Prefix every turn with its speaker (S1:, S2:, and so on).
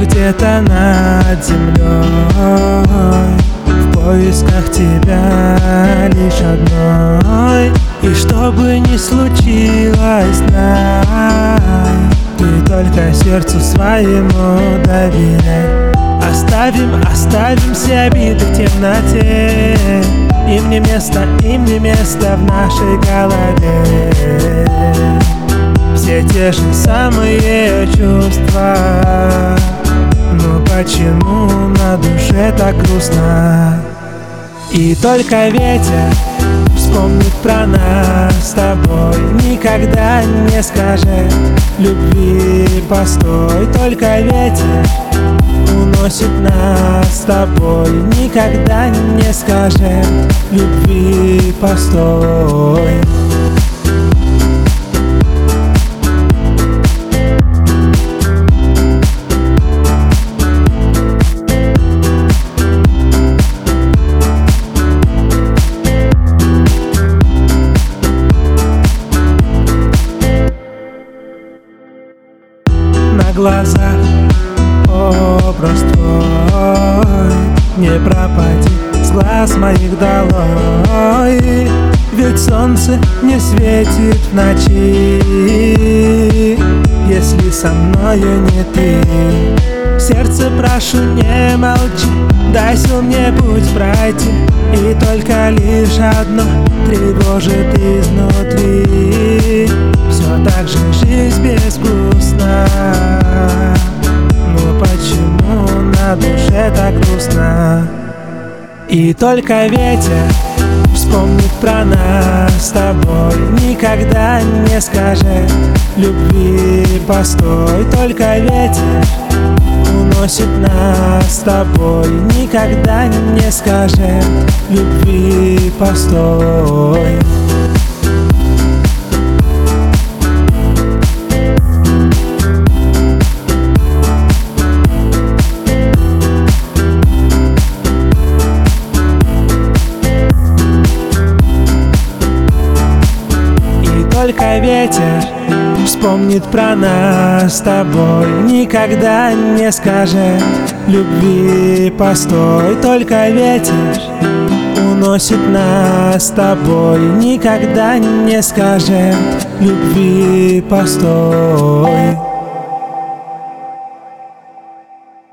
S1: где-то над землей, в поисках тебя лишь одной. И что бы ни случилось, знай, ты только сердцу своему доверяй. Оставим все обиды в темноте. Им не место в нашей голове. Все те же самые чувства, но почему на душе так грустно? И только ветер вспомнит про нас с тобой, никогда не скажет любви постой. Только ветер уносит нас с тобой, никогда не скажет любви постой. На глазах образ твой, не пропади с глаз моих долой. Ведь солнце не светит в ночи, если со мною не ты. Сердце, прошу, не молчи, дай сил мне путь пройти. И только лишь одно тревожит изнутри: все так же жизнь безвкусна, но почему на душе так грустно? И только ветер вспомнит про нас с тобой, никогда не скажет любви постой. Только ветер уносит нас с тобой, никогда не скажет любви постой. Только ветер вспомнит про нас с тобой, никогда не скажет любви постой. Только ветер уносит нас с тобой, никогда не скажет любви постой.